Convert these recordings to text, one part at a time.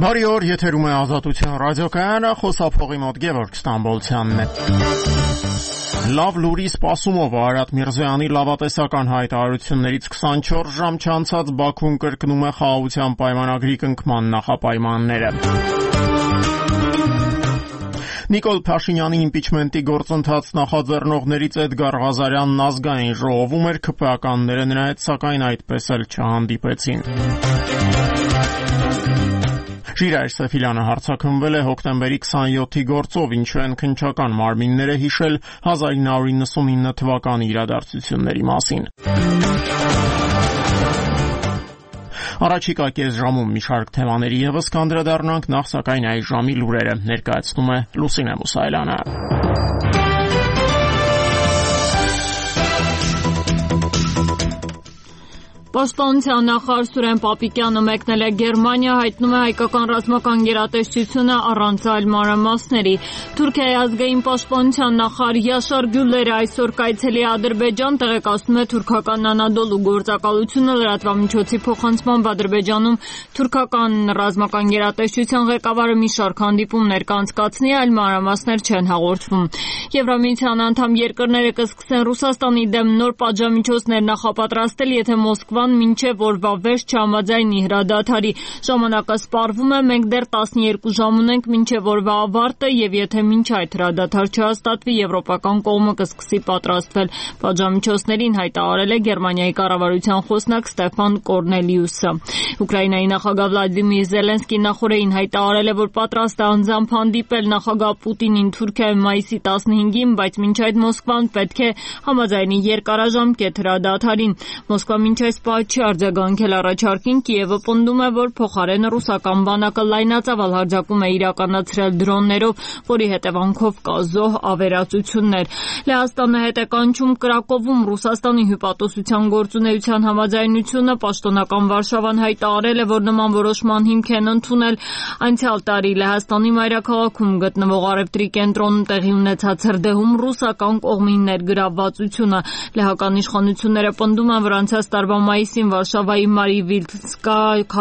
Բարի օր, եթերում է Ազատության ռադիոկայանը, խոսափողի մոտ Գևորգ Ստամբոլցյանն է։ Լավ լուրի սպասումով Արարատ Միրզոյանի լավատեսական հայտարարություններից 24 ժամ չանցած Բաքուն կրկնում է խաղաղության պայմանագրի կնքման նախապայմանները։ Նիկոլ Փաշինյանի իմպիչմենտի գործընթաց նախաձեռնողներից Էդգար Ղազարյանն ազգային ժողովում էր, ՔՊԱ-ականները նրա հետ սակայն այդպես էլ չհանդիպեցին։ Ժիրայր Սեֆիլյանը հարձակվել է հոկտեմբերի 27-ի գործով, ինչու են քննչական մարմինները հիշել 1999 թվականի իրադարձությունների մասին։ Առաջիկա կես ժամում մի շարք թեմաների ևս կանդրադառնանք, նախ սակայն այս ժամի լուրերը ներկայացնում է Լուսինե Մուսայելյանը։ Պաշտպանության նախարար Սուրեն Պապիկյանը մեկնել է Գերմանիա, հայտնում է հայկական ռազմական գերատեսչությունը առանց այլ մանրամասների։ Թուրքիայի ազգային պաշտպանության նախարար Յաշար Գյուլերը այսօր կայցելի Ադրբեջան, տեղեկացնում է թուրքական Անադոլու գործակալությունը լրատվամիջոցի փոխանցմամբ Ադրբեջանում թուրքական ռազմական գերատեսչության ղեկավարը մի շարք հանդիպումներ կանցկացնի, այլ մանրամասներ չեն հաղորդվում։ Եվրամիության անդամ երկրները կսկսեն Ռուսաստանի դեմ նոր պատժամիջոցներ նախապատրաստել, եթե Մոսկվան մինչև օրվա վերջ չհամաձայնի հրադադարի։ Ժամանակը սպառվում է, մենք դեռ 12 ժամ ունենք մինչև օրվա ավարտը, եւ եթե մինչ այդ հրադադար չհաստատվի, եվրոպական կողմը կսկսի պատրաստվել։ Պատժամիջոցներին հայտարարել է Գերմանիայի կառավարության խոսնակ Ստեֆան Կորնելիուսը։ Ուկրաինայի նախագահ Վլադիմիր Զելենսկին նախորդին հայտարարել է, որ պատրաստ է անձամբ հանդիպել նախագահ Պուտինին Թուրքիայում մայիսի 15-ին, բայց մինչ այդ Մոսկվան պետք է համաձայնի երկարաժամկետ հրադադարին։ Մոսկվա մինչ այս չի արձագանքել առաջարկին, Կիևը պնդում է, որ փոխարենը ռուսական բանակը լայնածավալ հարձակում է իրականացրել դրոններով, որի հետևանքով կա զոհ ավերածություններ։ Լեհաստանը հետ է կանչում Կրակովում Ռուսաստանի հյուպատոսության գործունեության համաձայնությունը, պաշտոնական Վարշավան հայտարարել է, որ նման որոշման հիմք են ընդունել անցյալ տարի Լեհաստանի մայրաքաղաքում գտնվող Առևտրի կենտրոնում տեղի ունեցած հրդեհում ռուսական կողմի ներգրավվածությունը։ Լեհական իշխանությունները պնդում են, որ անցած տարվա մայիսին Վարշավայի Մարիվիլսկա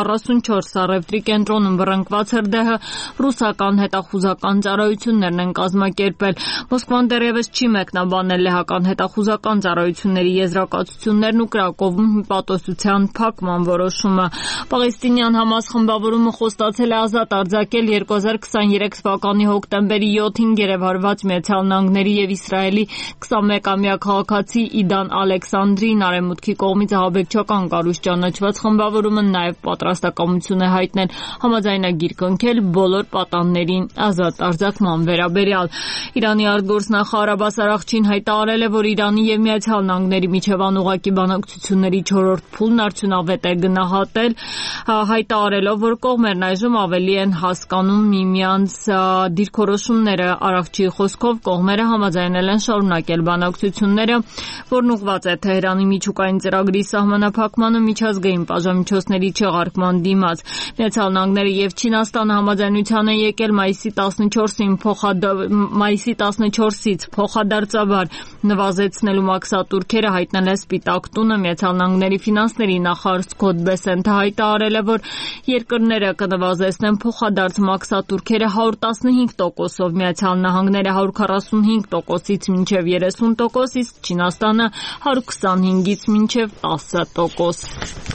44 առևտրի կենտրոնում բռնկված հրդեհը ռուսական հետախուզական ծառայություններն են կազմակերպել։ Մոսկվան դեռևս չի մեկնաբանել լեհական հետախուզական ծառայությունների եզրակացություններն ու Կրակովում հյուպատոսության փակման որոշումը։ Պաղեստինյան Համաս խմբավորումը խոստացել է ազատ արձակել 2023 թվականի հոկտեմբերի 7-ին գերեվարված Միացյալ Նահանգների եւ Իսրայելի 21-ամյա քաղաքացի Իդան Ալեքսանդրին արևմուտքի կողմից ահաբեկչական կառույց ճանաչված խմբավորումը նաև պատրաստակամություն է հայտնել համաձայնագիր կնքել բոլոր պատաններին ազատ արձակման վերաբերյալ։ Իրանի արտգործնախարար Աբբաս Արաղչին հայտարարել է, որ Իրանի եւ Միացյալ Նահանգների միջև անուղղակի բանակցությունների 4-րդ փուլն արդյունավետ է գնահատել, հայտարարելով, որ կողմերն այժմ ավելի են հասկանում միմյանց դիրքորոշումները։ Արաղչիի խոսքով կողմերը համաձայնել են շարունակել բանակցությունները, որն ուղղված է Թեհրանի միջուկային ծրագրի սահմանափակմանը միջազգային պատժամիջոցների չեղարկման դիմաց։ Միացյալ Նահանգները եւ Չինաստանը համաձայնության են եկել մայիսի 14-ից փոխադարձաբար նվազեցնելու մաքսատուրքերը, հայտնել է Սպիտակ տունը։ Միացյալ Նահանգների ֆինանսների նախարար Սքոթ Բեսենթը հայտարարել է, որ երկրները կնվազեցնեն փոխադարձ մաքսատուրքերը 115%-ով, Միացյալ Նահանգները 145%-ից մինչև 30%, իսկ Չինաստանը 125-ից մինչև 10%։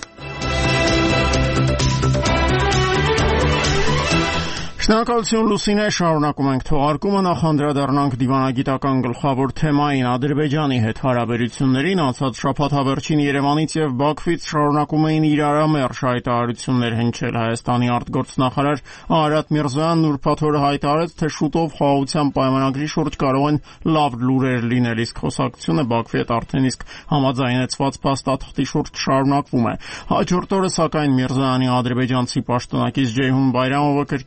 Շնորհակալություն Լուսինե, շարունակում ենք թողարկումը, նախ անդրադառնանք դիվանագիտական գլխավոր թեմային Ադրբեջանի հետ հարաբերություններին։ Անցած շաբաթ հավերժին Երևանից եւ Բաքվից շարունակում էին իրարամերժ հայտարարություններ հնչել։ Հայաստանի արտգործնախարար Արարատ Միրզոյանն ուրբաթ օրը հայտարարեց, թե շուտով խաղաղության պայմանագրի շուրջ կարող են լավ լուրեր լինել, իսկ խոսակցությունը Բաքվի հետ արդեն իսկ համաձայնեցված փաստաթղթի շուրջ շարունակվում է։ Հաջորդ օրը սակայն Միրզոյանի ադրբեջանցի պաշտոնակից Ջեյհուն Բայրամովը կրկին նշում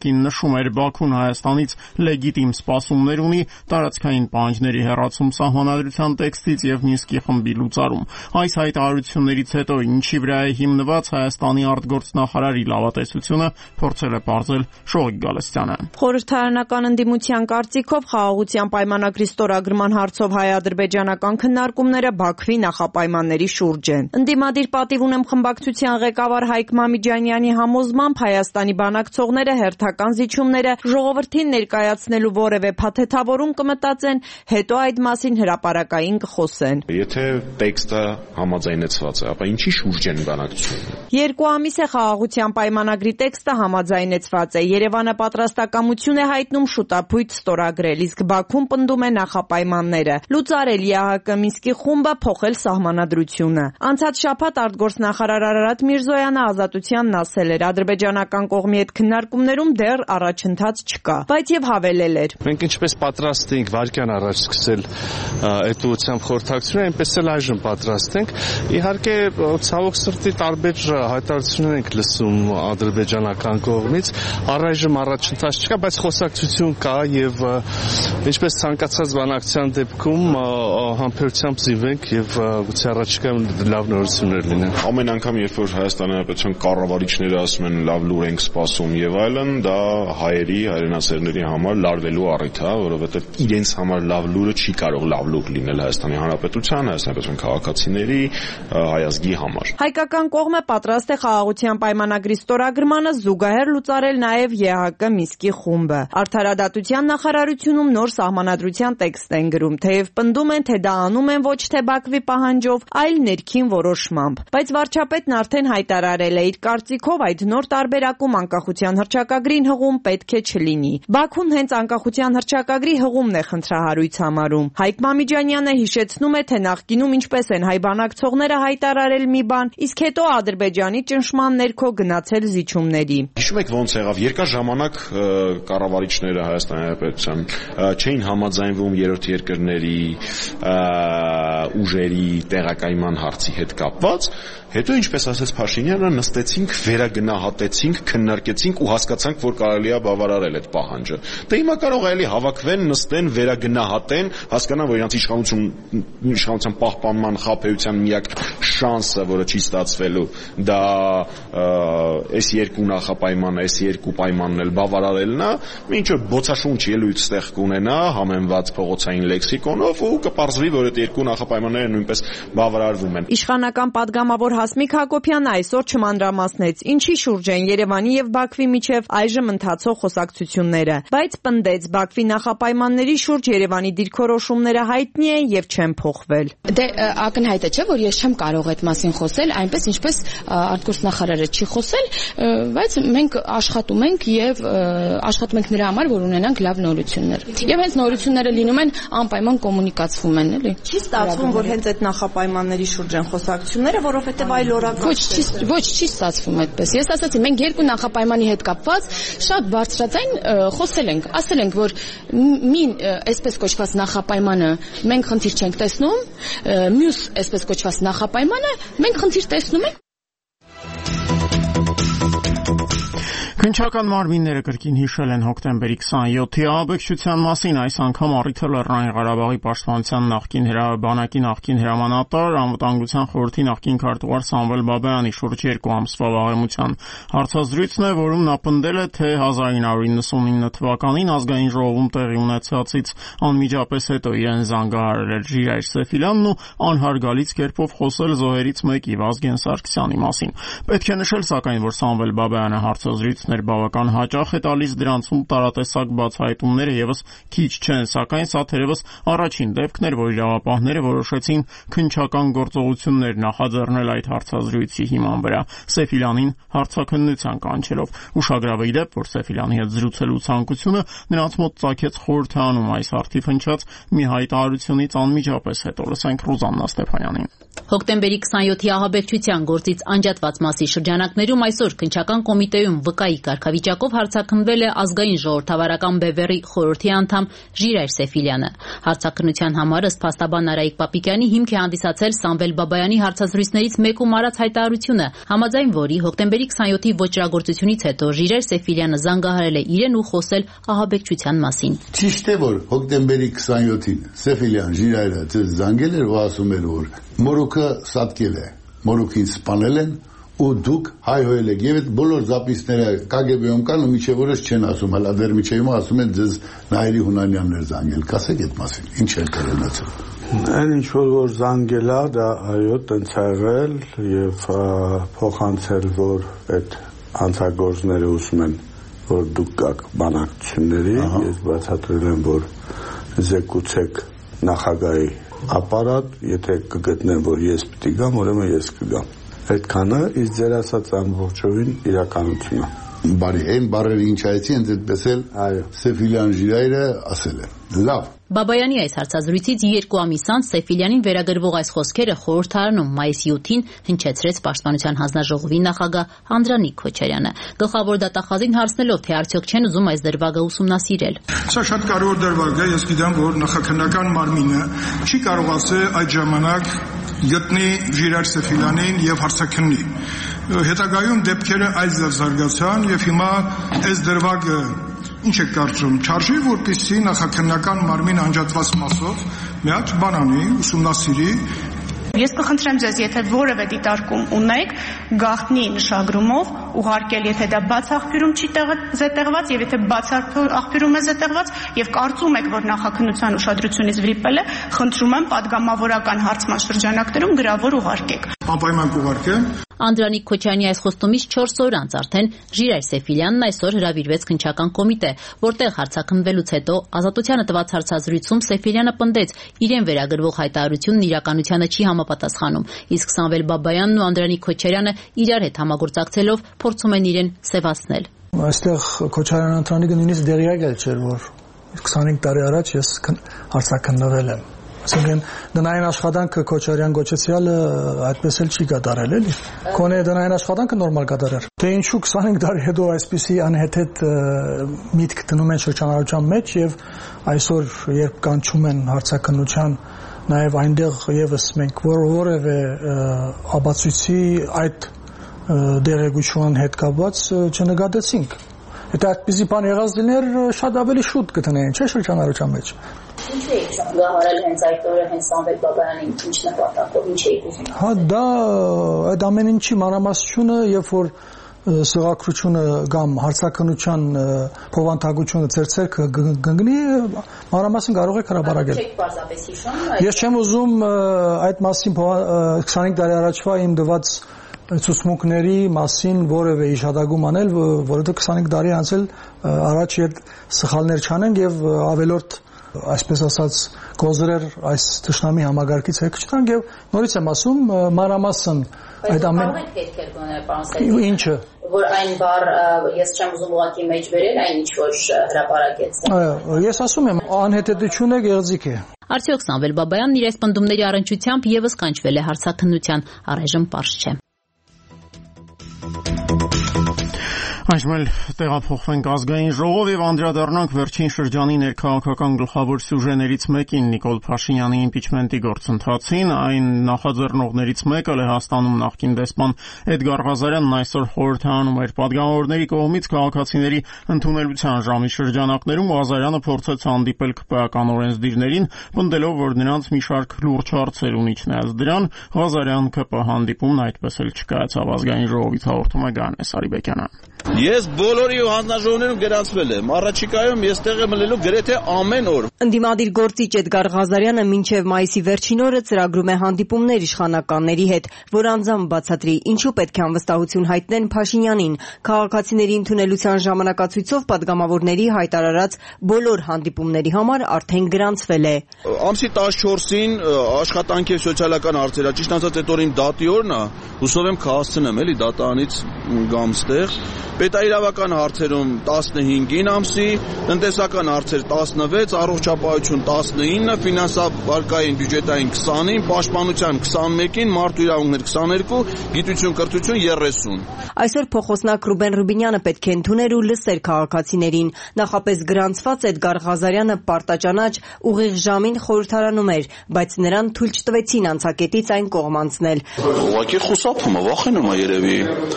նշում էր, Բաքուն Հայաստանից լեգիտիմ սպասումներ ունի տարածքային պահանջների հեռացում սահմանադրության տեքստից եւ Մինսկի խմբի լուծարում։ Այս հայտարարություններից հետո ինչի վրա է հիմնված Հայաստանի արտգործնախարարի լավատեսությունը, փորձել է պարզել Շողիկ Գալստյանը։ Խորհրդարանական ընդդիմության կարծիքով խաղաղության պայմանագրի ստորագրման հարցով հայ-ադրբեջանական քննարկումները Բաքվի նախապայմանների շուրջ են։ Ընդդիմադիր պատիվ ունեմ խմբակցության ղեկավար Հայկ Մամիջանյանի համոզմամբ Հայաստանի բանակցողները հերթական զիջումները ժողովրդին ներկայացնելու որևէ փաթեթավորում կմտածեն, հետո այդ մասին հրապարակային կխոսեն։ Եթե տեքստը համաձայնեցված է, ապա ինչի շուրջ են բանակցությունները։ 2 ամիս է խաղաղության պայմանագրի տեքստը համաձայնեցված է։ Երևանը պատրաստակամություն է հայտնում շուտապույտ ստորագրել, իսկ Բաքուն պնդում է նախապայմանները՝ լուծարել ԵԱՀԿ Մինսկի խումբը, փոխել սահմանադրությունը։ Անցած շաբաթ արտգործնախարար Արարատ Միրզոյանը Ազատությանն ասել էր, ադրբեջանական կողմի հետ քննարկումներում դեռ առաջընթաց չկա, բայց եւ հավելել էր. Մենք ինչպես պատրաստ ենք վարկյան առաջ սկսել այդ ուղղությամբ խորհրդակցությունները, այնպես էլ այժմ պատրաստ ենք։ Իհարկե, ցավոք սրտի տարբեր հայտարարություններ ենք լսում ադրբեջանական կողմից, առայժմ առաջընթաց չկա, բայց խոսակցություն կա եւ ինչպես ցանկացած բանակցության դեպքում համբերությամբ զինվենք եւ գուցե առաջիկայում լավ նորություններ լինեն։ Ամեն անգամ, երբ որ Հայաստանի Հանրապետության կառավարիչները ասում են լավ լուր ենք սպասում եւ այլն, դա հայերի, հայրենասերների համար լարվելու առիթ է, որովհետեւ իրենց համար լավ լուրը չի կարող լավ լուր լինել Հայաստանի Հանրապետության, Հայաստանի քաղաքացիների, հայ ազգի համար։ Հայկական կողմը պատրաստ է խաղաղության պայմանագրի ստորագրմանը զուգահեռ լուծարել նաև ԵԱՀԿ Մինսկի խումբը։ Արդարադատության նախարարությունում նոր սահմանադրության տեքստ են գրում, թեև պնդում են, թե դա անում են ոչ թե Բաքվի պահանջով, այլ ներքին որոշմամբ։ Բայց վարչապետն արդեն հայտարարել է իր կարծիքով այդ նոր տարբերակում անկախության հռչակագրին հղում պետք է չլինի։ Բաքուն հենց անկախության հռչակագրի հղումն է խնդրահարույց համարում։ Հայկ Մամիջանյանը հիշեցնում է, թե նախկինում ինչպես են հայ բանակցողները հայտարարել մի բան, իսկ հետո Ադրբեջանի ճնշման ներքո գնացել զիջումների։ Հիշում եք ոնց եղավ, երկար ժամանակ կառավարիչները Հայաստանի Հանրապետության չէին համաձայնվում երրորդ երկրների ուժերի տեղակայման հարցի հետ կապված, հետո ինչպես ասաց Փաշինյանը, նստեցինք, վերագնահատեցինք, քննարկեցինք ու հասկացանք, որ կարելի է բավարարել այդ պահանջը։ Դե հիմա կարող է էլի հավաքվեն, նստեն, վերագնահատեն, հասկանան, որ իրանց իշխանության պահպանման խաբեության միակ շանսը, որը չի ստացվելու, դա այս երկու նախապայմանը, այս երկու պայմանն էլ բավարարելն է, ինչ որ բոցաշունչ ելույթ ստեղ կունենա համեմված փողոցային լեքսիկոնով ու կպարզվի, որ այդ երկու նախապայմանները նույնպես բավարարվում են։ Իշխանական падգամավոր Հասմիկ Հակոբյանը այսօր չմանրամասնեց, ինչի շուրջ են Երևանի եւ Բաքվի միջև այժմ ընթացող խոսակցությունները, բայց պնդեց, Բաքվի նախապայմանների շուրջ Երևանի դիրքորոշումները հայտնի են եւ չեն փոխվել։ Դե ակնհայտ է, չէ՞, որ ես չեմ կարող այդ մասին խոսել, այնպես ինչպես արտգործնախարարը չի խոսել, բայց մենք աշխատում ենք եւ աշխատում ենք նրա համար, որ ունենանք լավ նորություններ։ Եվ հենց նորությունները լինում են անպայման կոմունիկացվում են, էլի։ Չի ստացվում, որ հենց այդ նախապայմանների շուրջ են խոսակցությունները, որովհետեւ այլ օրակարգ Ոչ, չի ստացվում այդպես։ Ես ասացի, մենք երկու նախապայմանի հետ կապված շատ բարձրաձայն խոսել ենք, ասել ենք, որ մի այսպես կոչված նախապայմանը մենք խնդիր չենք տեսնում, մյուս այսպես կոչված նախապայմանը մենք խնդիր տեսնում ենք։ Քննչական մարմինները կրկին հիշել են հոկտեմբերի 27-ի ահաբեկչության մասին, այս անգամ առիթը Լեռնային Ղարաբաղի պաշտպանության նախկին բանակի նախկին հրամանատար, անվտանգության խորհրդի նախկին քարտուղար Սամվել Բաբայանի շուրջ 2 ամսվա վաղեմության հարցազրույցն է, որում նա պնդել է, թե 1999 թվականին ազգային ժողովում տեղի ունեցածից անմիջապես հետո իրեն զանգահարել էր Ժիրայր Սեֆիլյանն ու անհարգալից կերպով խոսել զոհերից մեկի Վազգեն Սարգսյանի մասին։ Պետք է նշել, սակայն, որ Սամվել Բաբայանը հարցազրույցն բավական հաճախ է տալիս, դրանցում տարատեսակ բացահայտումները եւս քիչ չեն, սակայն սա թերևս առաջին դեպքն էր, որ իրավապահները որոշեցին քննչական գործողություններ նախաձեռնել այդ հարցազրույցի հիման վրա, Սեֆիլյանին հարցաքննության կանչելով։ Ուշագրավ է ի դեպ, որ Սեֆիլյանի հետ զրուցելու ցանկությունը նրանց մոտ ծագեց խորհրդանում այս հարթի հնչած մի հայտարարությունից անմիջապես հետո։ Լսենք Ռուզաննա Ստեփանյանին։ Հոկտեմբերի 27-ի ահաբեկչության գործից անջատված մասի շրջանակներում այսօր քննչական կոմիտեում վկայի կարգավիճակով հարցաքննվել է ազգային ժողովրդավարական բևեռի խորհրդի անդամ Ժիրայր Սեֆիլյանը։ Հարցաքննության համար ըստ փաստաբան Արայիկ Պապիկյանի հիմք է հանդիսացել Սամվել Բաբայանի հարցազրույցներից մեկում արած հայտարարությունը, համաձայն որի հոկտեմբերի 27-ի ոճրագործությունից հետո Ժիրայր Սեֆիլյանը զանգահարել է իրեն ու խոսել ահաբեկչության մասին։ Ճիշտ է, որ հոկտեմբերի 27-ին Սեֆիլյան Ժիրայրը զանգել էր ու ասում էր, որ մորուքը սատկել է, մորուքին սպանել են ու դուք հայհոյել եք եւ այդ բոլոր զապիսները KGB-ում կան ու միջև օրս չեն ասում, հələ դեռ միջև հիմա ասում են ձեզ Նայիրի Հունանյանն էր զանգել, կասեք այդ մասին, ինչ է կրնացել։ Այն ինչ որ զանգել է, դա այո, տենց է եղել եւ փոխանցել, որ այդ հանցագործները ուզում են, որ դուք գաք բանակցությունների, ես բացատրել եմ, որ զեկուցեք նախագահի ապարատ, եթե կգտնեմ, որ ես պիտի գամ, ուրեմն ես կգամ։ Այդքանը իսկ ձեր ասած ամբողջովին իրականություն է։ Բարի, այն բառերը ինչ այցի հենց այդպես էլ Սեֆիլյան Ժիրայրը ասել է։ Լավ։ Բաբայանի այս հարցազրույցից 2 ամիս անց Սեֆիլյանին վերագրվող այս խոսքերը խորհրդարանում մայիսի 8-ին հնչեցրեց Պաշտպանության հանձնաժողովի նախագահ Անդրանիկ Քոչարյանը, գլխավոր դատախազին հարցնելով, թե արդյոք չեն ուզում այս դրվագը ուսումնասիրել։ Սա շատ կարևոր դրվագ է, ես գիտեմ, որ նախաքննական մարմինը չի կարողացել այդ ժամանակ գտնի Ժիրայր Սեֆիլյանին եւ հարցաքննի։ Հետագայում դեպքերը այլ զարգացան եւ հիմա այս դրվագը ինչ է կարծում, չարժի որպեսզի նախաքննական մարմին անջատված մասով մի հատ բան անի, ուսումնասիրի։ Ես կխնդրեմ ձեզ, եթե որևէ դիտարկում ունեք, գաղտնի նշագրումով ուղարկել, եթե դա բաց աղբյուրում չի զետեղված եւ եթե բաց աղբյուրում է զետեղված եւ կարծում եք, որ նախաքննության ուշադրությունից վրիպել է, խնդրում եմ պատգամավորական հարցման շրջանակներում գրավոր ուղարկեք։ Անպայման կուղարկեմ։ Անդրանիկ Քոչյանի այս խոստումից 4 օր անց արդեն Ժիրայր Սեֆիլյանն այսօր հրավիրվեց քննչական կոմիտե, որտեղ հարցաքննվելուց հետո Ազատությանը տված հարցազրույցում Սեֆիլյանը պնդեց, իրեն վերագրվող հայտարարությունն իրականությանը չի համապատասխանում, իսկ Սամվել Բաբայանն ու Անդրանիկ Քոչարյանը իրար հետ համագործակցելով փորձում են իրեն սևացնել։ Այստեղ Քոչարյան Անդրանիկը նույնիսկ դերյակ չէր, որ 25 տարի առաջ ես հարցաքննվել եմ։ Այսինքն դնային աշխատանքը Քոչարյան գոչեցյալը այդպես էլ չի կատարել, էլի։ Կոնե դնային աշխատանքը նորմալ կատարեր։ Թե ինչու 25 տարի հետո այսպիսի անհեթեթ միտք դնում են շրջանառության մեջ եւ այսօր երբ կանչում են հարցաքննության, նաեւ այնտեղ եւս մենք որևէ ապացույցի այդ դերեկություն հետ կապված չնկատեցինք։ Եթե այդպիսի բան եղած լիներ, շատ ավելի շուտ կտնեին, չէ՞ շրջանառության մեջ։ Ինչ եք զանգահարել հենց այդ օրը հենց Սամվել Բաբայանին, ինչ նպատակով, ինչ եք ուզում։ Հա, դա այդ ամեն ինչի մանրամասնությունը, երբ որ սղագրությունը կամ հարցաքննության փոխանցագությունը ծերծեր կգնի, մանրամասն կարող եք հրապարակել։ Չեք պարզապես հիշում։ Ես չեմ ուզում այդ մասին 25 տարի առաջվա իմ դված ցուցմունքների մասին որևէ իշադակում անել, որովհետեւ 25 տարի անցել առաջ այդ սխալներ չանենք եւ ավելորդ այսպես ասած գոզրեր այս թշնամի համագարկից հետ չտանք եւ նորից եմ ասում մանրամասն այդ ամեն պետք գոնե պարոն Սերգեյ ինչը որ այն բառ ես չեմ ուզում ուղղակի մեջ բերել այն ինչ որ հրապարակեց այո ես ասում եմ անհետեթությունը գեղձիկ է Արդյոք Սամվել Բաբայանն իր այս պնդումների առնչությամբ եւս կանչվել է հարցաքննության առայժմ պարզ չէ Այժմ էլ տեղափոխվենք ազգային ժողով եւ անդրադառնանք վերջին շրջանի ներքաղաքական գլխավոր սյուժեներից մեկին Նիկոլ Փաշինյանի իմպիչմենտի գործընթացին այն նախաձեռնողներից մեկը Լեհաստանում նախկին դեսպան Էդգար Ղազարյանն այսօր խորհրդարանում էր պատգամավորների կողմից քաղաքացիների ընդունելության ժամի շրջանակներում Ղազարյանը փորձեց հանդիպել ԿՊ-ական օրենսդիրներին պնդելով որ նրանց մի շարք լուրջ հարցեր ունի չնայած դրան Ղազարյան ԿՊ հանդիպումն այդպես էլ չկայացավ ազգային ժողովից հաղորդում է Գարանե Սարիբեկյանը Ես բոլորի ու հանձնաժողովներում գրանցվել եմ։ Առաջիկայում ես տեղ եմ մնալու գրեթե ամեն օր։ Ընդդիմադիր գործիչ Էդգար Ղազարյանը մինչև մայիսի վերջին օրը ծրագրում է հանդիպումներ իշխանականների հետ, որ անձամբ բացատրի ինչու պետք է անվստահություն հայտնեն Փաշինյանին։ Քաղաքացիների ընդունելության ժամանակացույցով պատգամավորների հայտարարած բոլոր հանդիպումների համար արդեն գրանցվել է։ Ամսի 14-ին աշխատանքի եւ սոցիալական հարցեր, ճիշտ ասած այդ օրին դատի օրն է, հուսով եմ կհասցնեմ էլի դատարանից գամ ստեղ պետաիրավական հարցերում 15 ամսի, տնտեսական հարցեր 16, առողջապահություն 19, ֆինանսավարկային բյուջետային 20-ին, պաշտպանության 21-ին, մարդու իրավունքներ 22, գիտություն կրթություն 30։ Այսօր փոխոսնակ Ռուբեն Ռուբինյանը պետք է ընդուներ ու լսեր քաղաքացիներին։ Նախապես գրանցված Էդգար Ղազարյանը պարտաճանաչ ուղիղ ժամին խորհրդարանում էր, բայց նրան թույլ չտվեցին անցակետից այն կողմանցնել։ Ուղղակի խուսափում է, վախենում է երևի։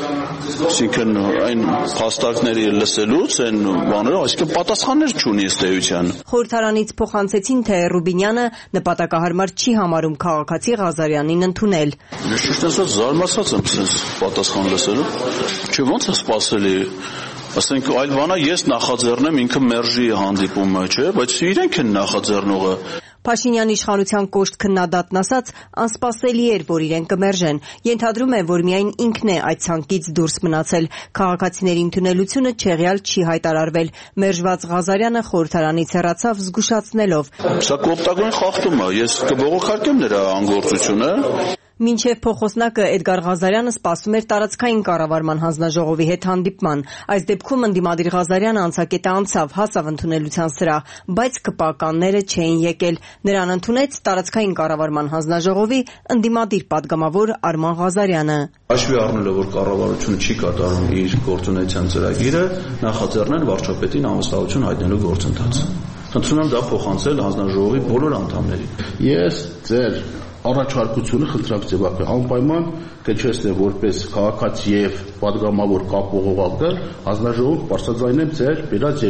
Այսինքն այն փաստարկների լսելուց այն բաները, այսինքն պատասխաններ չունի ըստ էության։ Խորհրդարանից փոխանցեցին, թե Ռուբինյանը նպատակահարմար չի համարում քաղաքացի Ղազարյանին ընդունել։ Ես ճիշտ ասած զարմացած եմ sense պատասխան լսելու։ Չէ, ո՞նց է սպասելի։ Ասենք այլ բանա ես նախաձեռնեմ ինքը մերժի հանդիպումը, չէ, բայց իրենք են նախաձեռնողը։ Փաշինյանի իշխանության կոշտ քննադատն ասաց, անսպասելի էր, որ իրեն կմերժեն։ Ենթադրում է, որ միայն ինքն է այդ ցանկից դուրս մնացել։ Քաղաքացիների ընդունելությունը չեղյալ չի հայտարարվել։ Մերժված Ղազարյանը խորհրդարանից հեռացավ զգուշացնելով. Սա կոպտագույն խախտում է, ես կբողոքարկեմ նրա անգործությունը։ Մինչև փոխոսնակը Էդգար Ղազարյանը սպասում էր տարածքային կառավարման հանձնաժողովի հետ հանդիպման։ Այս դեպքում ընդդիմադիր Ղազարյանը անցակետը անցավ, հասավ ընդունելության սրահ, բայց ԿՊԱ-կանները չէին եկել։ Նրան ընդունեց տարածքային կառավարման հանձնաժողովի ընդդիմադիր падգամավոր Արման Ղազարյանը։ Հաշվի առնելով, որ կառավարությունը չի կատարում իր գործունեության ծրագիրը, նախաձեռնեն վարչապետին անվստահություն հայտնելու գործընթացը։ Խնդրում եմ դա փոխանցել հանձնաժողովի բոլոր անդամներին։ Ես ձեր առաջարկությունը խնդրակ ձևակը անպայման կչեսնեմ որպես քաղաքացի եւ падգամավոր կապողողակը հանձնաժողով բարձրաձայնեմ ձեր բերած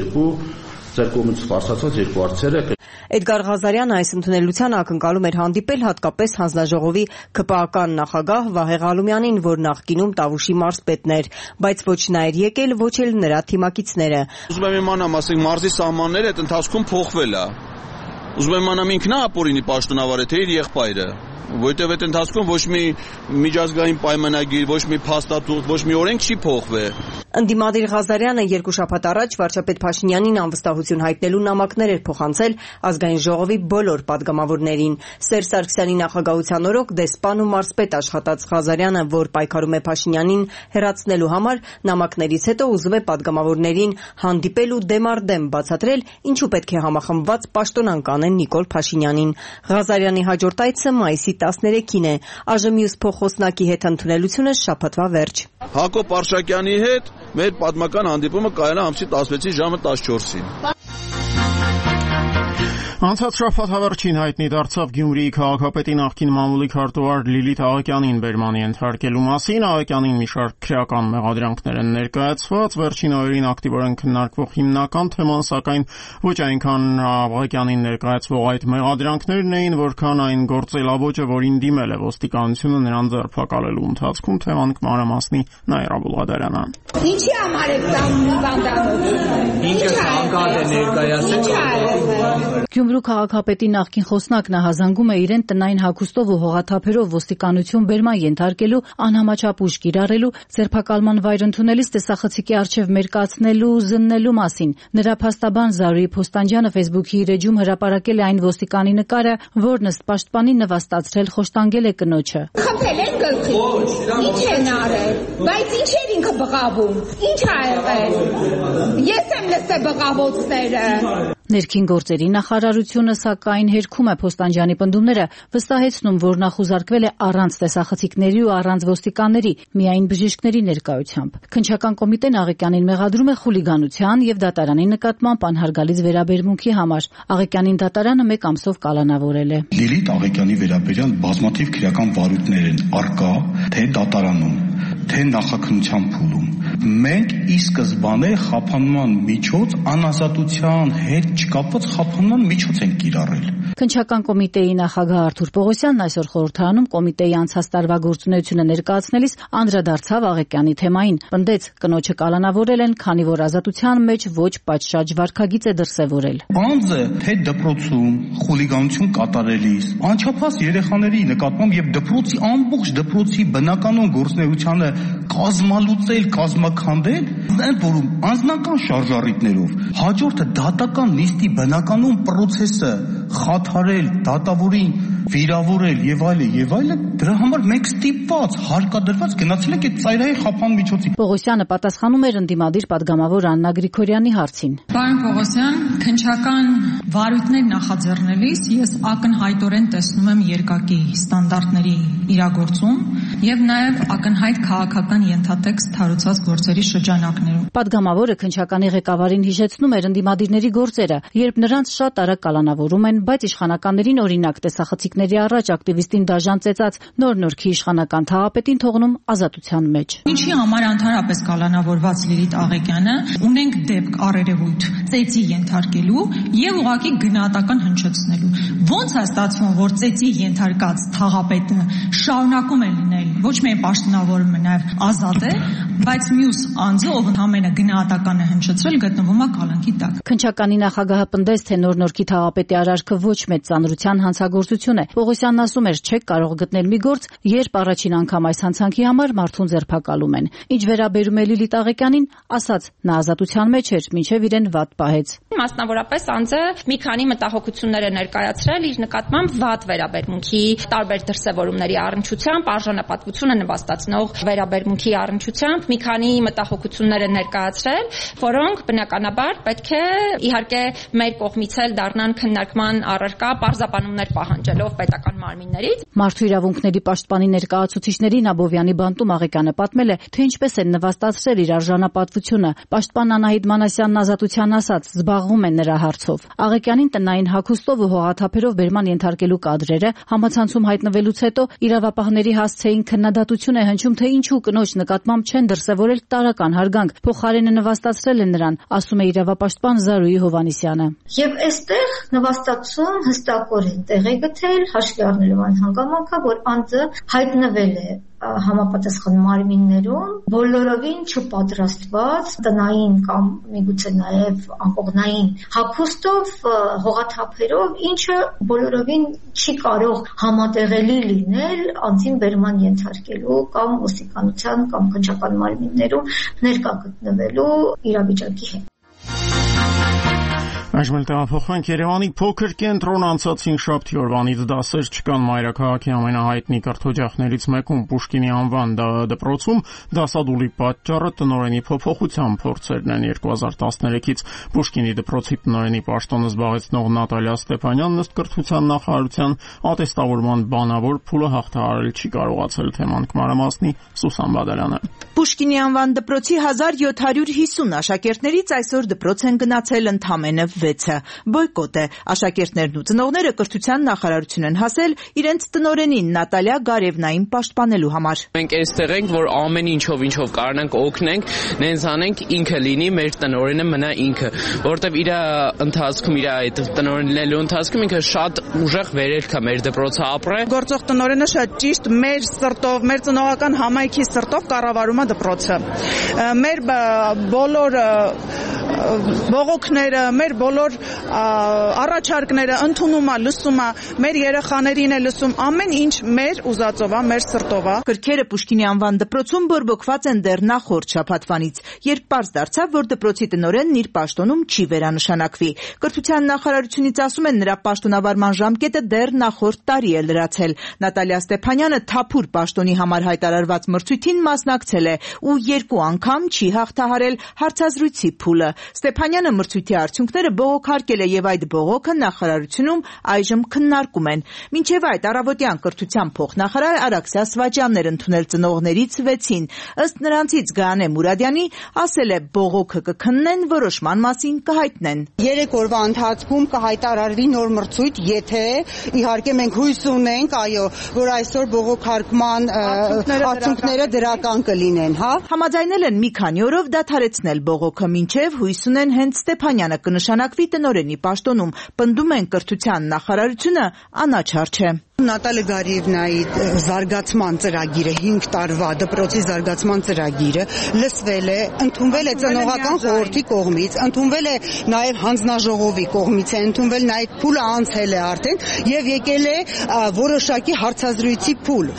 ձեր կողմից բարձրացած երկու հարցերը։ Էդգար Ղազարյանը այս ընդունելության ակնկալում էր հանդիպել հատկապես հանձնաժողովի ԿՊԱ-կան նախագահ Վահե Ղալումյանին, որ նախկինում Տավուշի մարզպետն էր, բայց ոչ նա էր եկել, ոչ էլ նրա թիմակիցները։ Ուզում եմ իմանամ, ասենք մարզի սահմանները այդ ընթացքում փոխվել է։ Ուզում եմ իմանամ ինքն է ապօրինի պաշտոնավար է, թե իր եղբայրը։ Որտեւ այդ ընթացքում ոչ մի միջազգային պայմանագիր, ոչ մի փաստաթուղթ, ոչ մի օրենք չի փոխվել։ Ընդդիմադիր Ղազարյանը երկու շաբաթ առաջ վարչապետ Փաշինյանին անվստահություն հայտնելու նամակներ էր փոխանցել ազգային ժողովի բոլոր падգամավորներին։ Սերժ Սարգսյանի նախագահության օրոք դեսպան ու մարզպետ աշխատած Ղազարյանը, որ պայքարում է Փաշինյանին հեռացնելու համար, նամակներից հետո ուզում է падգամավորներին հանդիպել ու դեմ առ դեմ բացատրել, ինչու պետք է համախմբված պաշտոնանկ անեն Նիկոլ Փաշինյանին։ Ղազարյանի հաջորդ այցը մայիսի 13-ին է։ Այժմ մյուս փոխոսնակի հետ ընդունելությունը շաբաթվա վերջ։ Հակոբ Արշակյանի հետ մեր պատմական հանդիպումը կայանա ամսի 16-ի ժամը 14-ին։ Անցած շաբաթ հավերժին հայտնի դարձավ Գյումրիի քաղաքապետի նախկին մամուլի քարտուղար Լիլիթ Աղակյանին բերմանի ենթարկելու մասին։ Աղակյանին մի շարք քրեական մեղադրանքներ են ներկայացված։ Վերջին օրերին ակտիվորեն քննարկվող հիմնական թեման, սակայն ոչ այնքան Աղակյանին ներկայացվող այդ մեղադրանքներն էին, որքան այն գործելավոճը, որին դիմել է ոստիկանությունը նրան ձերբակալելու ընթացքում։ Թեման կմանրամասնի Նաիրա Բուլղադարյանը։ Ինչի համար է բանդանոց։ Ինչը կանգառ է ներկայացել։ Գյումրու քաղաքապետի նախկին խոսնակն հազանգում է իրեն տնային հագուստով ու հողաթափերով ոստիկանություն բերման ենթարկելու, անհամաչափ ուժ կիրառելու, ձերբակալման վայր ընդունելիս տեսախցիկի առջև մերկացնելու ու զննելու մասին։ Նրա փաստաբան Զարուհի Փոստանջյանը Facebook-ի իր էջում հրապարակել է այն ոստիկանի նկարը, որն ըստ պաշտպանի նվաստացրել խոշտանգել է կնոջը։ Խփել են գլխի։ Ինչ են արել։ Բայց ինչ էր ինքը բղավում։ Ինչ ա եղել։ Ես եմ լսել բղավոցները։ Ներքին գործերի նախարարությունը սակայն հերքում է Փոստանջյանի պնդումները, վստահեցնում, որ նա խուզարկվել է առանց տեսախցիկների ու առանց ոստիկանների, միայն բժիշկների ներկայությամբ։ Քննչական կոմիտեն Աղեկյանին մեղադրում է խուլիգանության եւ դատարանի նկատմամբ անհարգալից վերաբերմունքի համար։ Աղեկյանին դատարանը 1 ամսով կալանավորել է։ Լիլիթ Աղեկյանի վերաբերյալ բազմաթիվ քրեական վարույթներ են առկա թե դատարանում, թե նախաքննության փուլում։ Մենք ի սկզբանե խափանման միջոց անազատության հետ չկապված խափանման միջոց են կիրառել։ Քննչական կոմիտեի նախագահ Արթուր Պողոսյանն այսօր խորհրդարանում կոմիտեի անցած տարվա գործունեությունը ներկայացնելիս անդրադարձավ Աղեկյանի թեմային։ Պնդեց, կնոջը կալանավորել են, քանի որ ազատության մեջ ոչ պատշաճ վարքագիծ է դրսևորել։ Անձը թե դպրոցում խուլիգանություն կատարելիս, անչափահաս երեխաների նկատմամբ եւ դպրոցի ամբողջ դպրոցի բնականon գործունեությանը կազմալուծել, կազմաքանդել, այն որում անձնական շարժառիթներով հաջորդը դատական նիստի բնականon պրոցեսը խաթարել, դատավորին վիրավորել եւ այլը, դրա համար մեկ ստիպված, հարկադրված գնացել եք այդ ծայրահեղ խափան միջոցի։ Պողոսյանը պատասխանում էր ընդդիմադիր պատգամավոր Աննա Գրիգորյանի հարցին։ Պարոն Պողոսյան, քննչական վարույթներ նախաձեռնելիս ես ակնհայտորեն տեսնում եմ երկակի ստանդարտների իրագործում եւ նաեւ ակնհայտ քաղաքական ենթատեքստ հարուցած գործերի շրջանակներում։ Պատգամավորը քննչականի ղեկավարին հիշեցնում էր ընդդիմադիրների գործերը, երբ նրանց շատ արագ կալանավորում են, բայց իշխանականներին օրինակ տեսախցիկների առաջ ակտիվիստին դաժան ծեծած նոր-նորքի իշխանական թաղապետին թողնում ազատության մեջ։ Ինչի համար ընդհանրապես կալանավորված Լիլիթ Աղեկյանը ունենք դեպք առերևույթ ծեծի ենթարկելու եւ ուղղակի գնահատական հնչեցնելու։ Ոնց է ստացվում, որ ծեծի ենթարկած թաղապետը շարունակում է լինել ոչ միայն պաշտոնավորում է նաեւ ազատ է, բայց մյուս անձը, ով ընդհանրապես գնահատական է հնչեցրել, գտնվում է կալանքի տակ։ Քննչականի նախագահը պնդեց, թե նոր-նորքի թաղապետի արարքը ոչ մեծ ծանրության հանցագործություն է։ Պողոսյանն ասում էր, չեք կարող գտնել մի գործ, երբ առաջին անգամ այս հանցանքի համար մարդուն ձերբակալում են։ Ինչ վերաբերում է Լիլիթ Աղեկյանին, ասաց, նա ազատության մեջ էր, մինչև իրեն վատ պահեց։ Մասնավորապես անձը մի քանի մտահոգություններ է ներկայացրել իր նկատմամբ վատ վերաբերմունքի տարբեր դրսևորումների առնչությամբ, արժանապատվությունը նվաստացնող վերաբերմունքի առնչությամբ մի քանի մտահոգություններ է ներկայացրել, որոնք բնականաբար պետք է իհարկե մեր կողմից էլ դառնան քննարկման առարկա պարզաբանումներ պահանջելով պետական մարմիններից։ Մարդու իրավունքների պաշտպանի ներկայացուցիչներին Աբովյանի բանտում Աղեկյանը պատմել է, թե ինչպես են նվաստացրել իր արժանապատվությունը։ Պաշտպան Անահիտ Մանասյանն ազատության ասաց, զբաղվում են նրա հարցով։ Աղեկյանին տնային հագուստով ու հողաթափերով բերման ենթարկելու կադրերը համացանցում հայտնվելուց հետո իրավապահների հասցեին քննադատություն է հնչում, թե ինչու կնոջ նկատմամբ չեն դրսևորել տարական հարգանք, փոխարենը նվաստացրել են նրան, ասում է իրավապաշտպան Զարուհի Հովհաննիսյանը։ Եվ այստեղ նվաստացում հստակորեն տեղ է գտել, հաշվի առնելով այն հանգամանքը, որ անձը հայտնվել է համապատասխան մարմիններում բոլորովին չպատրաստված տնային կամ միգուցե նաև անկողնային հագուստով, հողաթափերով, ինչը բոլորովին չի կարող համատեղելի լինել անձին բերման ենթարկելու կամ ոստիկանության կամ քննչական մարմիններում ներկա գտնվելու իրավիճակի հետ։ Այժմ էլ տեղափոխվենք Երևանի փոքր կենտրոն անցածին շաբթի օրվանից դասեր չկան մայրաքաղաքի ամենահայտնի կրթօջախներից մեկում Պուշկինի անվան դպրոցում դասադուլի պատճառը տնօրենի փոփոխության փորձերն են 2013-ից Պուշկինի դպրոցի տնօրենի պաշտոնը զբաղեցնող Նատալիա Ստեփանյանն ըստ կրթության նախարարության ատեստավորման բանավոր փուլը հաղթահարել չի կարողացել թեման կմանրամասնի Սուսան Բադալյանը։ Պուշկինի անվան դպրոցի 1750 աշակերտներից այսօր դպրոց են գնացել ընդամենը 6-ը։ Բոյկոտ է։ Աշակերտներն ու ծնողները կրթության նախարարություն են հասել իրենց տնօրենին Նատալիա Գարևնային պաշտպանելու համար։ Մենք այստեղ ենք, որ ամեն ինչով կարողանանք օգնենք, նենց անենք ինքը լինի, մեր տնօրենը մնա ինքը, որտեվ իր ընթացքում, իր այդ տնօրենելու ընթացքում ինքը շատ ուժեղ վերելք է մեր դպրոցը ապրել։ Գործող տնօրենը շատ ճիշտ մեր սրտով, մեր ծնողական համայնքի սրտով կառավարում է դպրոցը։ Մեր բոլոր բողոքները, մեր բոլոր առաջարկները ընդունում է, լսում է, մեր երեխաներին է լսում, ամեն ինչ մեր ուզածով է, մեր սրտով է։ Կրքերը Պուշկինի անվան դպրոցում բորբոքված են դեռ նախորդ շաբաթվանից, երբ պարզ դարձավ, որ դպրոցի տնօրենն իր պաշտոնում չի վերանշանակվի։ Կրթության նախարարությունից ասում են, նրա պաշտոնավարման ժամկետը դեռ նախորդ տարի է լրացել։ Նատալիա Ստեփանյանը թափուր պաշտոնի համար հայտարարված մրցույթին մասնակցել է ու 2 անգամ չի հաղթահարել հարցազրույցի փուլը։ Ստեփանյանը մրցույթի արդյունքները բողոքարկել է եւ այդ բողոքը նախարարությունում այժմ քննարկում են։ Մինչեւ այդ առավոտյան կրթության փոխնախարար Արաքսիա Սվաջյանն էր ընդունել ծնողներից 6-ին։ Ըստ նրանցից Գայանե Մուրադյանի ասել է բողոքը կքննեն, որոշման մասին կհայտնեն։ 3 օրվա ընթացքում կհայտարարվի նոր մրցույթ, եթե իհարկե մենք հույս ունենք, այո, որ այսօր բողոքարկման արդյունքները դրական կլինեն, հա։ Համաձայնել են մի քանի օրով դադարեցնել բողոքը, մինչև հույս ունեն հենց Ստեփանյանը կնշանակվի տնօրենի պաշտոնում։ Պնդում են կրթության նախարարությունը անաչառ չէ։ Նատալիա Գարևնայի զարգացման ծրագիրը 5 տարվա դպրոցի զարգացման ծրագիրը լսվել է, ընդունվել է ծնողական խորհրդի կողմից, ընդունվել է նաև հանձնաժողովի կողմից, ընդունվել նաև փուլը անցել է արդեն եւ եկել է որոշակի հարցազրույցի փուլ։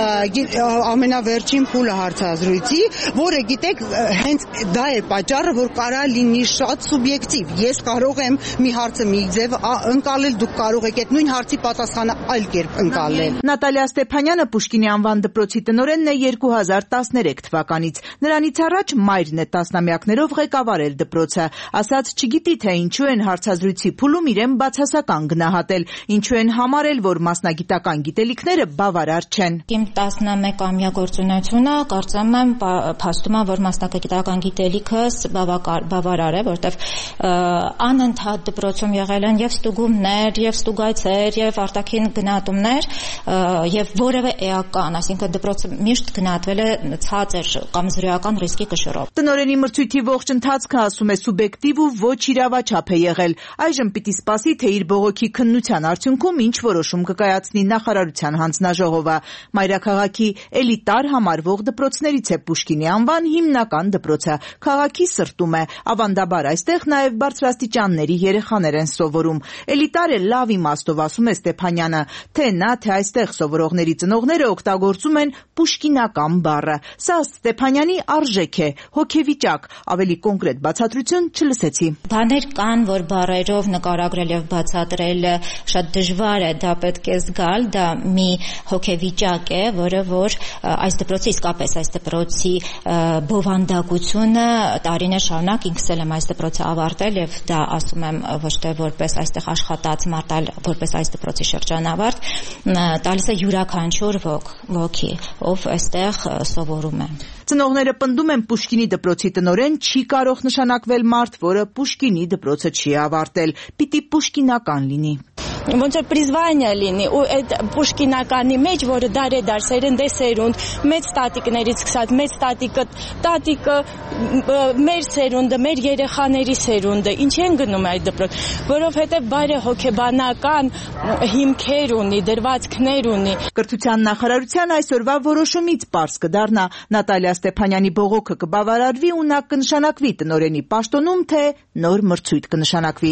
Ամենավերջին փուլը հարցազրույցի, որը գիտեք, հենց դա է պատճառը, որ կարա լինի շատ սուբյեկտիվ։ Ես կարող եմ մի հարցը մի ձև ընկալել, դուք կարող եք այդ նույն հարցի պատասխանը այլ կերպ ընկալել։ Նատալիա Ստեփանյանը Պուշկինի անվան դպրոցի տնօրենն է 2013 թվականից։ Նրանից առաջ մայրն է տասնամյակներով ղեկավարել դպրոցը։ Ասաց չգիտի թե ինչու են հարցազրույցի փուլում իրեն բացասական գնահատել, ինչու են համարել, որ մասնագիտական գիտելիքները բավարար չեն։ Իմ 11-ամյա գործունեությունը կարծեմ եմ փաստում է, որ մասնագիտական գիտելիքս բավարար է, որտեղ անընդհատ դպրոցում եղել են եւ ստուգումներ, եւ ստուգայցեր, եւ արտաքին գնահատումներ, եւ որևէ էական, այսինքն դպրոցը միշտ գնահատվել է ցածր կամ զրոյական ռիսկի կշռով։ Տնօրենի մրցույթի ողջ ընթացքը, ասում է, սուբյեկտիվ ու ոչ իրավաչափ է եղել։ Այժմ պիտի սպասի, թե իր բողոքի քննության արդյունքում ինչ որոշում կկայացնի նախարարության հանձնաժողովը։ Մայրաքաղաքի էլիտար համարվող դպրոցներից է Պուշկինի անվան հիմնական դպրոցը։ Քաղաքի սրտում է, ավանդաբար այստեղ նաև բարձրաստիճանների երեխաներ են սովորում։ Էլիտար է լավ իմաստով, ասում է Ստեփանյանը, թե նա, թե այստեղ սովորողների ծնողները օգտագործում են պուշկինական բառը։ Սա Ստեփանյանի արժեք է, հոգեվիճակ, ավելի կոնկրետ բացատրություն չլսեցի։ Բաներ կան, որ բառերով նկարագրել եւ բացատրել շատ դժվար է, դա պետք է զգալ, դա մի հոգեվիճակ է, որը որ այս դպրոցի իսկապես այս դպրոցի բովանդակությունը տարիներ շարունակ ինքս եմ այս դպրոցը ավարտել եւ դա ասում եմ ոչ թե որպես այստեղ աշխատած մարդ, այլ որպես այս դպրոցի շրջանավարտ, տալիս է յուրաքանչյուր ոգի, ով այստեղ սովորում է։ Ծնողները պնդում են Պուշկինի դպրոցի տնօրեն չի կարող նշանակվել մարդ, որը Պուշկինի դպրոցը չի ավարտել, պիտի պուշկինական լինի։ Ոնց որ պրիզվանիա լինի ու այդ պուշկինականի մեջ, որը դարեդար սերնդեսերունդ, մեծ տատիկներից սկսած, մեծ տատիկը մեր սերունդը, մեր երեխաների սերունդը, ինչ են գնում այդ դպրոց, որովհետև բարե հոգեբանական հիմքեր ունի, դրվածքներ ունի։ Կրթության նախարարության այսօրվա որոշումից պարզ կդառնա Նատալիա Ստեփանյանի բողոքը կբավարարվի ու նա կնշանակվի տնօրենի պաշտոնում, թե նոր մրցույթ կնշանակվի։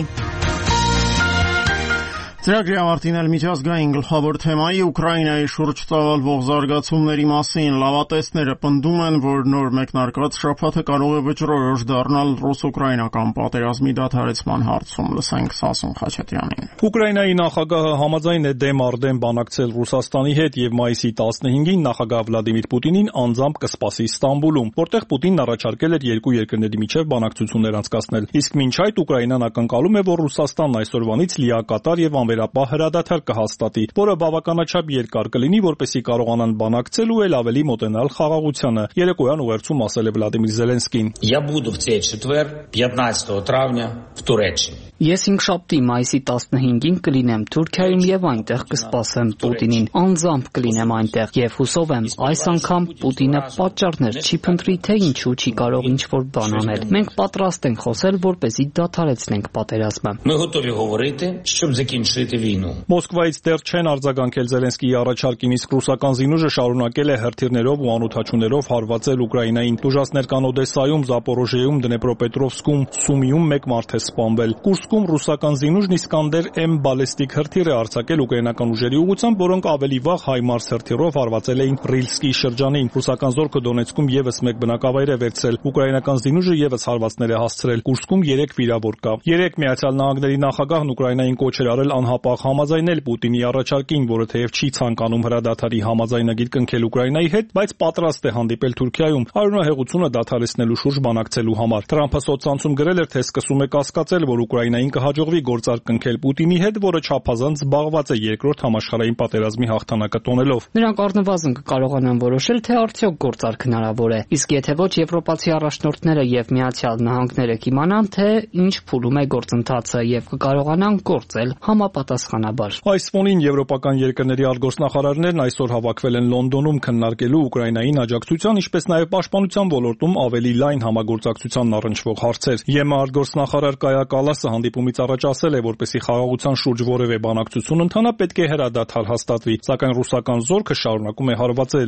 Ծրագրի ավարտին էլ միջազգային գլխավոր թեմայի Ուկրաինայի շուրջ ծավալվող զարգացումների մասին լավատեսները պնդում են, որ նոր մեկնարկած շաբաթը կարող է վճռորոշ դառնալ ռուս-ուկրաինական պատերազմի դադարեցման հարցում։ Լսենք Սասուն Խաչատրյանին։ Ուկրաինայի նախագահը համաձայն է դեմ առ դեմ բանակցել Ռուսաստանի հետ եւ մայիսի 15-ին նախագահ Վլադիմիր Պուտինին անձամբ կսպասի Ստամբուլում, որտեղ Պուտինն առաջարկել էր երկու երկրների միջև բանակցություններ անցկացնել։ Իսկ մինչ այդ Ուկրաինան ակնկալում է, որ Ռուսաստանն այսօրվանից լիակատար եւ անվերապահ հրադադար կհաստատի, որը բավականաչափ երկար կլինի, որպեսզի կարողանան բանակցել ու էլ ավելի մոտենալ խաղաղությանը։ Երեկոյան ուղերձում ասել է Վլադիմիր Զելենսկին. Я буду в цей четверг, 15 травня, в Туреччине. Ես հինգշաբթի մայիսի 15-ին կլինեմ Թուրքիայում եւ այնտեղ կսպասեմ Պուտինին։ Անձամբ կլինեմ այնտեղ եւ հուսով եմ այս անգամ Պուտինը պատճառներ չի փնտրի, թե ինչու չի կարող ինչ-որ բան անել։ Մենք պատրաստ ենք խոսել, որպեսզի դադարեցնենք պատերազմը։ Ми готові говорити, щоб закінчити війну. Մոսկվայից դեռ չեն արձագանքել Զելենսկիի առաջարկին, իսկ ռուսական զինուժը շարունակել է հրթիռներով ու անօդաչուներով հարվածել Ուկրաինային։ Դուժասներ կան Օդեսայում, Զապորոժիեում, Դնեպրոպետրովսկում, Սումիում մեկ մարդ է սպանվել։ Կուրսկում ռուսական զինուժն Իսկանդեր-M բալեստիկ հրթիռ է արձակել ուկրաինական ուժերի ուղղությամբ, որոնք ավելի վաղ հայմարս հրթիռով հարվածել էին Ռիլսկի շրջանին։ Ռուսական զորքը Դոնեցկում եւս մեկ բնակավայր է վերցրել։ Ուկրաինական զինուժը եւս հարվածներ է հասցրել։ Կուրսկում 3 վիրավոր կա։ Երեք Միացյալ Նահանգների նախագահն Ուկրաինային կոչ էր արել անհապաղ համաձայնել Պուտինի առաջարկին, որը թեև չի ցանկանում հրադադարի համաձայնագիր կնքել Ուկրաինայի հետ, բայց պատրաստ է հանդիպել Թուրքիայում արյունահեղությունը դադարեցնելու շուրջ բանակցելու համար։ Թրամփը սոցցանցում գրել էր, թե սկսում է կասկածել, որ Ուկրաինային կհաջողվի գործարք կնքել Պուտինի հետ, որը չափազանց զբաղված է երկրորդ համաշխարհային պատերազմի հաղթանակը տոնելով։ Նրանք առնվազն կկարողանան որոշել, թե արդյոք գործարք հնարավոր է։ Իսկ եթե ոչ, եվրոպացի առաջնորդները եւ Միացյալ Նահանգները կիմանան, թե ինչ փուլում է գործընթացը եւ կկարողանան գործել համապատասխանաբար։ Այս ֆոնին եվրոպական երկրների արտգործնախարարներն այսօր հավաքվել են Լոնդոնում քննարկելու Ուկրաինային աջակցության, ինչպես նաև պաշտպանության ոլորտում ավելի լայն համագործակցությանն առնչվող հարցեր։ ԵՄ արտգործնախարար Կայա Կալասը հանդիպումից առաջ ասել է, որպեսզի խաղաղության շուրջ որևէ բանակցություն ընթանա, պետք է հրադադար հաստատվի, սակայն ռուսական զորքը շարունակում է հարվածել։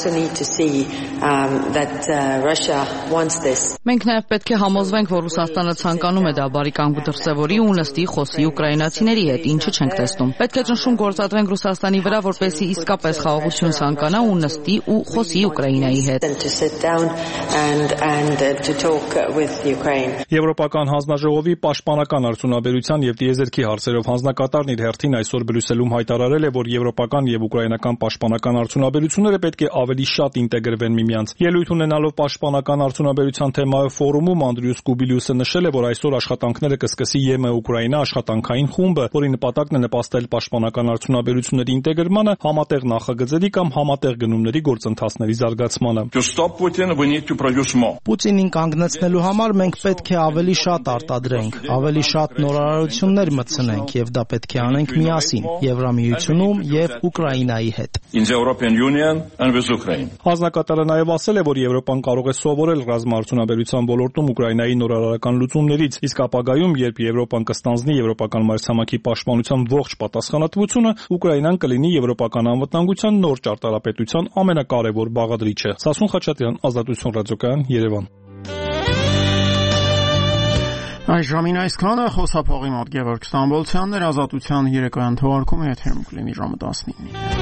Մենք նաև պետք է համոզվենք, որ Ռուսաստանը ցանկանում է դա բարի կանգ դրսևորի ու նստի խոսի ուկրաինացիների հետ, ինչը չենք տեսնում։ Պետք է ճնշում գործադրենք Ռուսաստանի վրա, որպեսզի իսկապես խաղաղություն ցանկանա ու նստի ու խոսի Ուկրաինայի հետ։ Եվրոպական հանձնաժողովի պաշտպանական պաշտպանական արդյունաբերության եւ տիեզերքի հարցերով հանձնակատարն իր հերթին այսօր Բրյուսելում հայտարարել է, որ եվրոպական եւ ուկրաինական պաշտպանական արդյունաբերությունները պետք է ավելի շատ ինտեգրվեն միմյանց։ Ելույթ ունենալով պաշտպանական արդյունաբերության թեմայով ֆորումում Անդրիուս Կուբիլիուսը նշել է, որ այսօր աշխատանքները կսկսի ԵՄ-Ուկրաինա աշխատանքային խումբը, որի նպատակն է նպաստել պաշտպանական արդյունաբերությունների ինտեգրմանը, համատեղ նախագծերի կամ համատեղ գնումների գործընթացների զարգացմանը։ Պուտինին կանգնեցնելու համար մենք պետք է ավելի շատ արտադրենք, ավելի շատ նորարարություններ մտցնենք եւ դա պետք է անենք միասին Եվրամիությունում եւ Ուկրաինայի հետ։ Հանձնակատարը նաեւ ասել է, որ Եվրոպան կարող է սովորել ռազմաարդյունաբերության ոլորտում Ուկրաինայի նորարարական լուծումներից, իսկ ապագայում, երբ Եվրոպան կստանձնի եվրոպական մայրցամաքի պաշտպանության ողջ պատասխանատվությունը, Ուկրաինան կլինի եվրոպական անվտանգության նոր ճարտարապետության ամենակարևոր բաղադրիչը։ Սասուն Խաչատրյան, Ազատություն ռադիոկայան, Երևան։ Այս ժամին այսքանը, խոսափողի մոտ Գևորգ Ստամբոլցյանն էր, Ազատության երեկոյան թողարկումը եթերում կլինի ժամը 19-ին։